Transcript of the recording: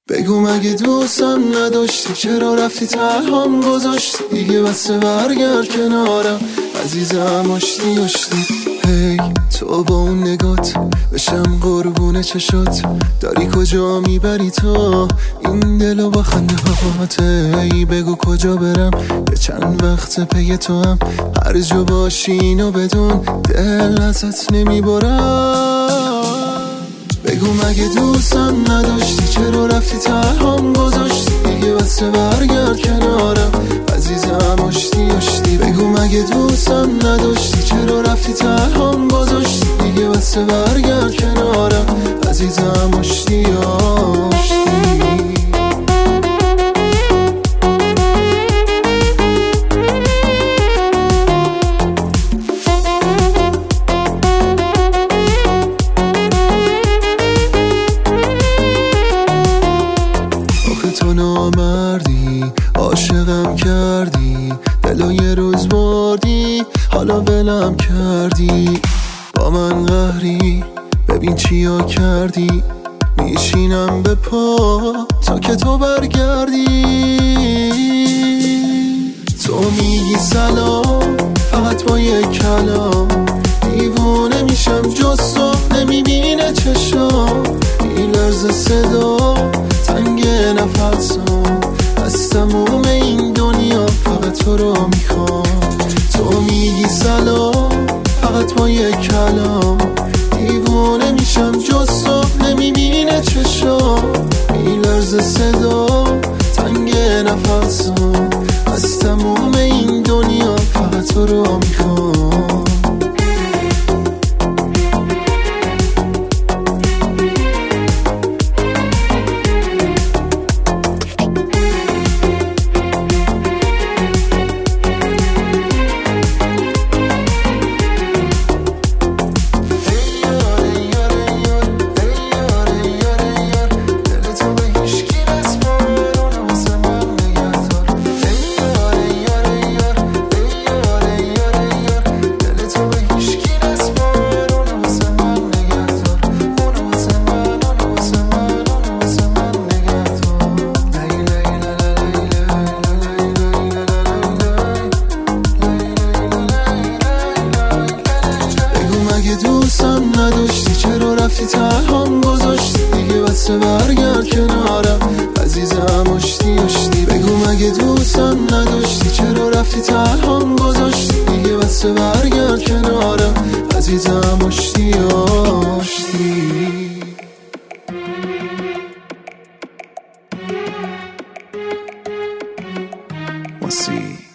بگو مگه دوستم نداشتی؟ چرا رفتی تنهام گذاشتی؟ دیگه بسه برگرد کنارم عزیزم، آشتی هی تو با اون نگات بشم قربون چشات، داری کجا میبری تو این دلو با خنده هات؟ هی بگو کجا برم، یه چند وقت پی تو هم، هر جا باشی اینو بدون دل ازت نمیبرم. بگو مگه دوستم نداشتی؟ چرا رفتی تنهام گذاشتی؟ دیگه بسه برگرد کنارم عزیزم، آشتی بگو مگه دوستم نداشتی؟ چرا رفتی تنهام گذاشتی؟ دیگه بسه برگرد کنارم عزیزم، آشتی تو نامردی، عاشقم کردی، دلو یه روز بردی، حالا ولم کردی، با من قهری، ببین چیا کردی، میشینم به پا تا که تو برگردی. تو میگی سلام فقط با یک کلام، دیوونه میشم جز تو نمیبینه چشام، میلرزه صدا تنگ نفسم، از تموم این دنیا فقط تو رو میخوام. تو میگی سلام فقط با یک کلام، دیوونه میشم جز تو نمیبینه چشام، میلرزه صدا تنگ نفسم، از تموم این دنیا فقط تو رو میخوام. دوستم نداشتی؟ چرا رفتی تنهام گذاشتی؟ دیگه بسه برگرد کنارم عزیزم، آشتی بگو مگه دوستم نداشتی؟ چرا رفتی تنهام گذاشتی؟ دیگه بسه برگرد کنارم عزیزم، آشتی